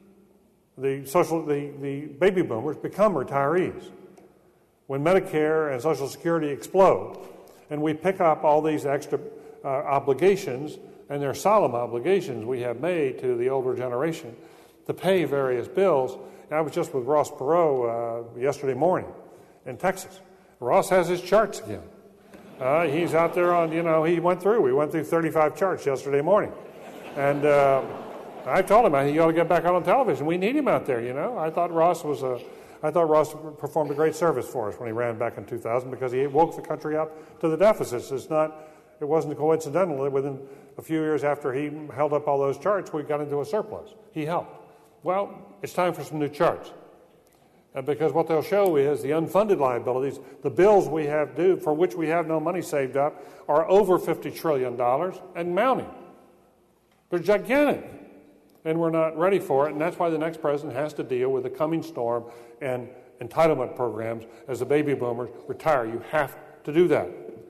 the social, the, the baby boomers become retirees. When Medicare and Social Security explode, and we pick up all these extra uh, obligations, and they're solemn obligations we have made to the older generation to pay various bills. And I was just with Ross Perot uh, yesterday morning in Texas. Ross has his charts again. Uh, he's out there on, you know, he went through. We went through thirty-five charts yesterday morning. And uh, I told him, I think you ought to get back out on television. We need him out there, you know. I thought Ross was a, I thought Ross performed a great service for us when he ran back in two thousand because he woke the country up to the deficits. It's not, it wasn't coincidental that within a few years after he held up all those charts, we got into a surplus. He helped. Well, it's time for some new charts. Uh, because what they'll show is the unfunded liabilities, the bills we have due, for which we have no money saved up, are over fifty trillion dollars and mounting. They're gigantic. And we're not ready for it, and that's why the next president has to deal with the coming storm and entitlement programs as the baby boomers retire. You have to do that.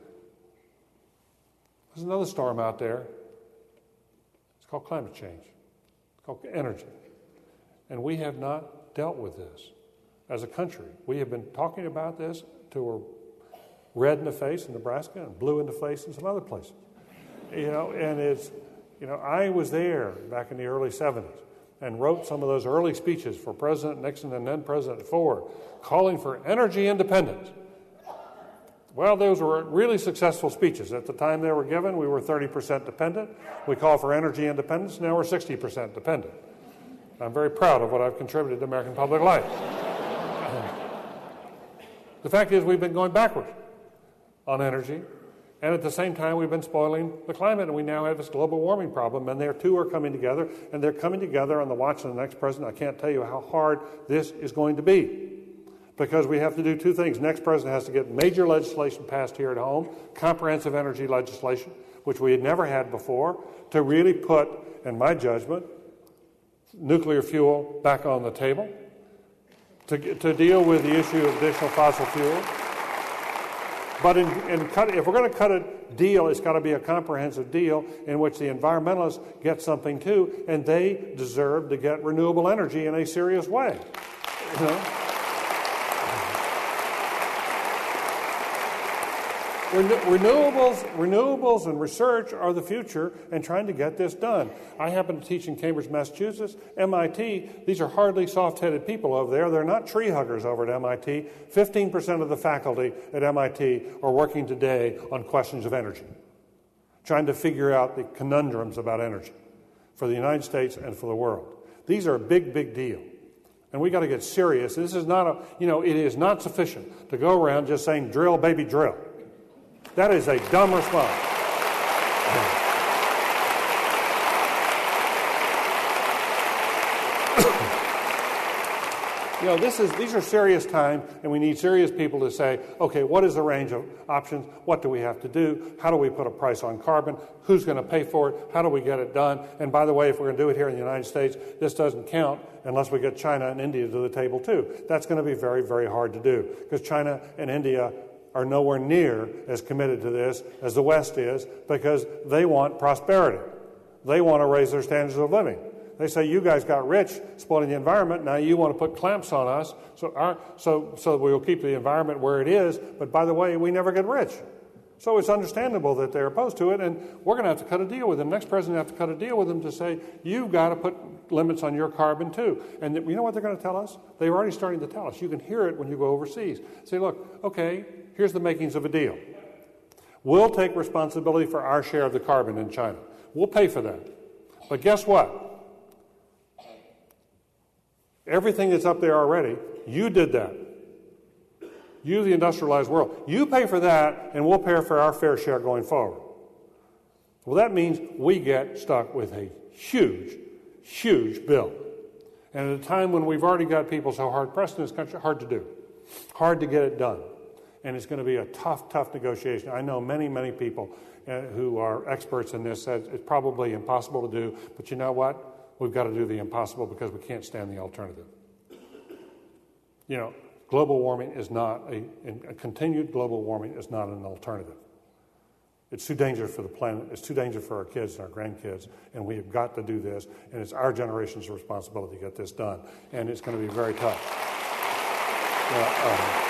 There's another storm out there. It's called climate change. It's called energy. And we have not dealt with this as a country. We have been talking about this till we're red in the face in Nebraska and blue in the face in some other places. You know, and it's, you know, I was there back in the early seventies and wrote some of those early speeches for President Nixon and then President Ford calling for energy independence. Well, those were really successful speeches. At the time they were given, we were thirty percent dependent. We call for energy independence. Now we're sixty percent dependent. I'm very proud of what I've contributed to American public life. The fact is we've been going backwards on energy, and at the same time we've been spoiling the climate, and we now have this global warming problem, and their two are coming together, and they're coming together on the watch of the next president. I can't tell you how hard this is going to be. Because we have to do two things. Next president has to get major legislation passed here at home, comprehensive energy legislation, which we had never had before, to really put, in my judgment, nuclear fuel back on the table, to, to deal with the issue of additional fossil fuel. But in, in cut, if we're going to cut a deal, it's got to be a comprehensive deal in which the environmentalists get something too, and they deserve to get renewable energy in a serious way. You know? Renewables, renewables and research are the future and trying to get this done. I happen to teach in Cambridge, Massachusetts. M I T, these are hardly soft-headed people over there. They're not tree huggers over at M I T. fifteen percent of the faculty at M I T are working today on questions of energy, trying to figure out the conundrums about energy for the United States and for the world. These are a big, big deal. And we got to get serious. This is not a, you know, it is not sufficient to go around just saying, drill, baby, drill. That is a dumb response. You know, this is these are serious times, and we need serious people to say, okay, what is the range of options? What do we have to do? How do we put a price on carbon? Who's going to pay for it? How do we get it done? And by the way, if we're going to do it here in the United States, this doesn't count unless we get China and India to the table too. That's going to be very, very hard to do, because China and India are nowhere near as committed to this as the West is, because they want prosperity. They want to raise their standards of living. They say, you guys got rich spoiling the environment, now you want to put clamps on us so our, so, so we will keep the environment where it is, but by the way, we never get rich. So it's understandable that they're opposed to it, and we're going to have to cut a deal with them. Next president will have to cut a deal with them to say, you've got to put limits on your carbon too. And you know what they're going to tell us? They're already starting to tell us. You can hear it when you go overseas. Say, look, okay, here's the makings of a deal. We'll take responsibility for our share of the carbon in China. We'll pay for that. But guess what? Everything that's up there already, you did that. You, the industrialized world. You pay for that, and we'll pay for our fair share going forward. Well, that means we get stuck with a huge, huge bill. And at a time when we've already got people so hard-pressed in this country, hard to do. Hard to get it done. And it's going to be a tough, tough negotiation. I know many, many people uh, who are experts in this said it's probably impossible to do, but you know what? We've got to do the impossible because we can't stand the alternative. You know, global warming is not, a, a continued global warming is not an alternative. It's too dangerous for the planet, it's too dangerous for our kids and our grandkids, and we have got to do this, and it's our generation's responsibility to get this done, and it's going to be very tough. You know, um,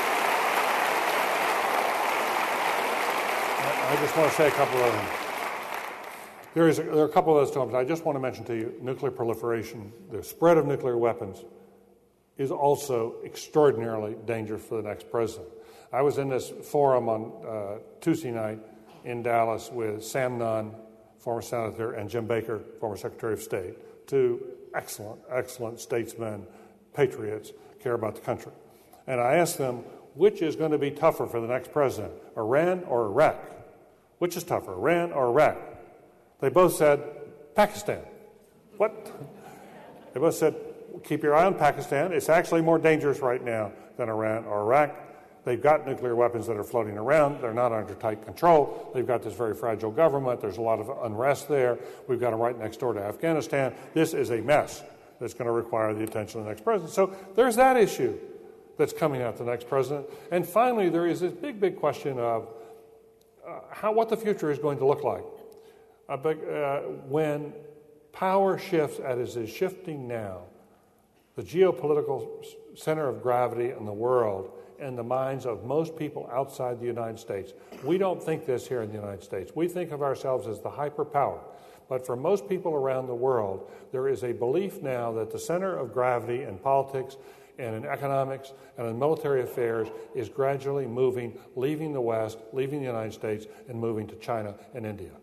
I just want to say a couple of them. There, is a, there are a couple of those topics. I just want to mention to you nuclear proliferation, the spread of nuclear weapons is also extraordinarily dangerous for the next president. I was in this forum on uh, Tuesday night in Dallas with Sam Nunn, former senator, and Jim Baker, former Secretary of State, two excellent, excellent statesmen, patriots, care about the country. And I asked them, which is going to be tougher for the next president, Iran or Iraq? Which is tougher, Iran or Iraq? They both said, Pakistan. What? They both said, keep your eye on Pakistan. It's actually more dangerous right now than Iran or Iraq. They've got nuclear weapons that are floating around. They're not under tight control. They've got this very fragile government. There's a lot of unrest there. We've got them right next door to Afghanistan. This is a mess that's going to require the attention of the next president. So there's that issue that's coming at the next president. And finally, there is this big, big question of uh, how what the future is going to look like. Uh, but, uh, when power shifts as it is shifting now, the geopolitical center of gravity in the world and the minds of most people outside the United States. We don't think this here in the United States. We think of ourselves as the hyperpower. But for most people around the world, there is a belief now that the center of gravity in politics and in economics and in military affairs is gradually moving, leaving the West, leaving the United States, and moving to China and India.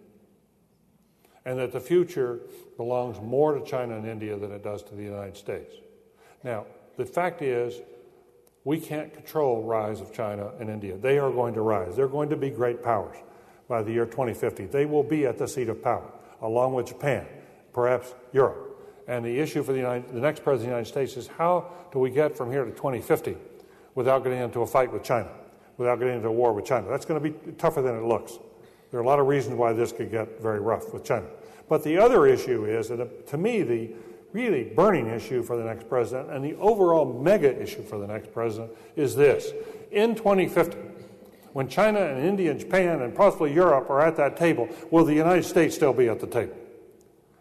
And that the future belongs more to China and India than it does to the United States. Now, the fact is, we can't control the rise of China and India. They are going to rise. They're going to be great powers by the year twenty fifty. They will be at the seat of power, along with Japan, perhaps Europe. And the issue for the, United, the next president of the United States is how do we get from here to twenty fifty without getting into a fight with China, without getting into a war with China? That's going to be tougher than it looks. There are a lot of reasons why this could get very rough with China. But the other issue is, that to me, the really burning issue for the next president and the overall mega issue for the next president is this. In twenty fifty, when China and India and Japan and possibly Europe are at that table, will the United States still be at the table?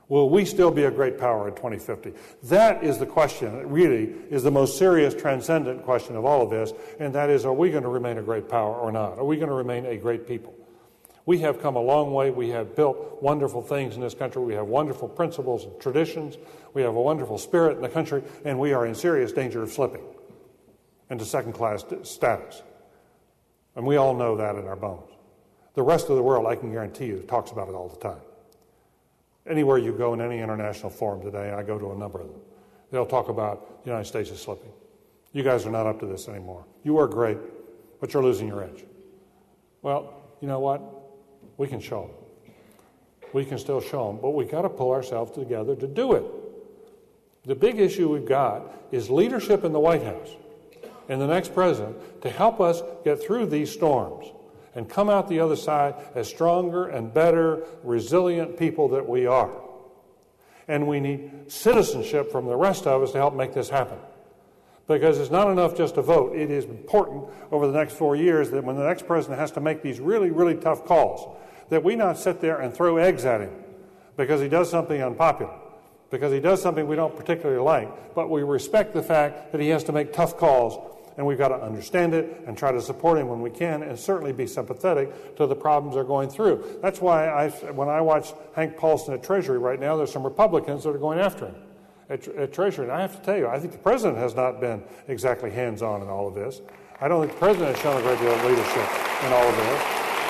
Will we still be a great power in twenty fifty? That is the question. It really is the most serious, transcendent question of all of this, and that is, are we going to remain a great power or not? Are we going to remain a great people? We have come a long way. We have built wonderful things in this country. We have wonderful principles and traditions. We have a wonderful spirit in the country, and we are in serious danger of slipping into second-class status. And we all know that in our bones. The rest of the world, I can guarantee you, talks about it all the time. Anywhere you go in any international forum today, and I go to a number of them, they'll talk about the United States is slipping. You guys are not up to this anymore. You are great, but you're losing your edge. Well, you know what? We can show them. We can still show them, but we've got to pull ourselves together to do it. The big issue we've got is leadership in the White House and the next president to help us get through these storms and come out the other side as stronger and better, resilient people that we are. And we need citizenship from the rest of us to help make this happen. Because it's not enough just to vote. It is important over the next four years that when the next president has to make these really, really tough calls, that we not sit there and throw eggs at him because he does something unpopular, because he does something we don't particularly like, but we respect the fact that he has to make tough calls, and we've got to understand it and try to support him when we can, and certainly be sympathetic to the problems they're going through. That's why I, when I watch Hank Paulson at Treasury right now, there's some Republicans that are going after him at, at Treasury. And I have to tell you, I think the president has not been exactly hands-on in all of this. I don't think the president has shown a great deal of leadership in all of this.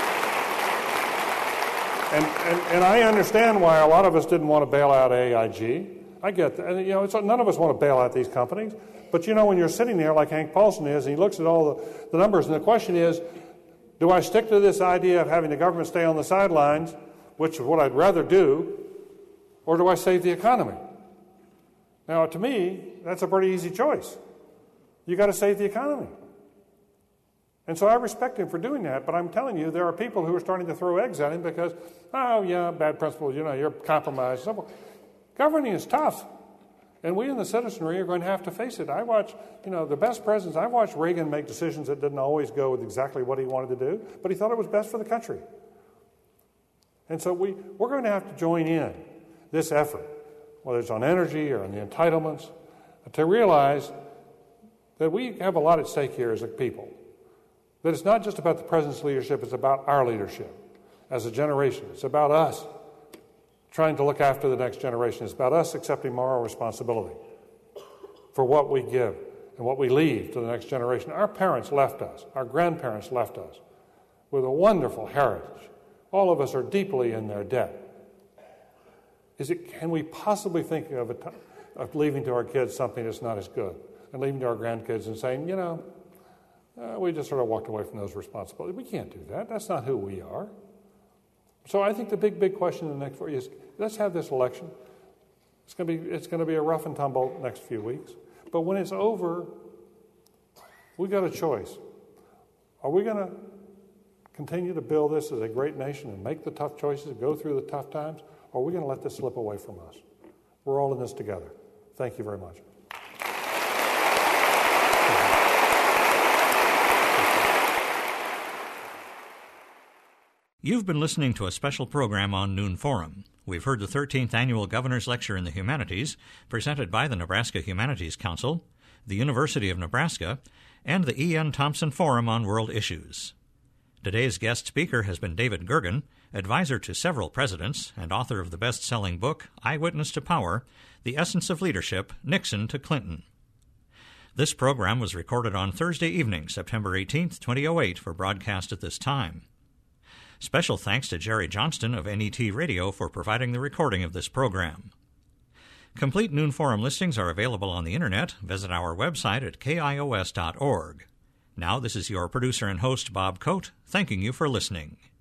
And, and, and I understand why a lot of us didn't want to bail out A I G. I get that. And, you know, it's, none of us want to bail out these companies. But, you know, when you're sitting there like Hank Paulson is, and he looks at all the, the numbers, and the question is, do I stick to this idea of having the government stay on the sidelines, which is what I'd rather do, or do I save the economy? Now, to me, that's a pretty easy choice. You got to save the economy. And so I respect him for doing that, but I'm telling you, there are people who are starting to throw eggs at him because, oh, yeah, bad principles, you know, you're compromised. Governing is tough. And we in the citizenry are going to have to face it. I watch, you know, the best presidents, I watched Reagan make decisions that didn't always go with exactly what he wanted to do, but he thought it was best for the country. And so we, we're going to have to join in this effort, whether it's on energy or on the entitlements, to realize that we have a lot at stake here as a people. That it's not just about the president's leadership, it's about our leadership as a generation. It's about us trying to look after the next generation. It's about us accepting moral responsibility for what we give and what we leave to the next generation. Our parents left us. Our grandparents left us with a wonderful heritage. All of us are deeply in their debt. Is it? Can we possibly think of, a t- of leaving to our kids something that's not as good, and leaving to our grandkids and saying, you know, uh, we just sort of walked away from those responsibilities? We can't do that. That's not who we are. So I think the big, big question in the next four years, let's have this election. It's going to be it's going to be a rough and tumble next few weeks. But when it's over, we've got a choice. Are we going to continue to build this as a great nation and make the tough choices, go through the tough times, or are we going to let this slip away from us? We're all in this together. Thank you very much. You've been listening to a special program on Noon Forum. We've heard the thirteenth Annual Governor's Lecture in the Humanities, presented by the Nebraska Humanities Council, the University of Nebraska, and the E N. Thompson Forum on World Issues. Today's guest speaker has been David Gergen, advisor to several presidents and author of the best-selling book, Eyewitness to Power, The Essence of Leadership, Nixon to Clinton. This program was recorded on Thursday evening, September eighteenth, twenty oh eight, for broadcast at this time. Special thanks to Jerry Johnston of N E T Radio for providing the recording of this program. Complete Noon Forum listings are available on the Internet. Visit our website at K I O S dot org. Now, this is your producer and host, Bob Coate, thanking you for listening.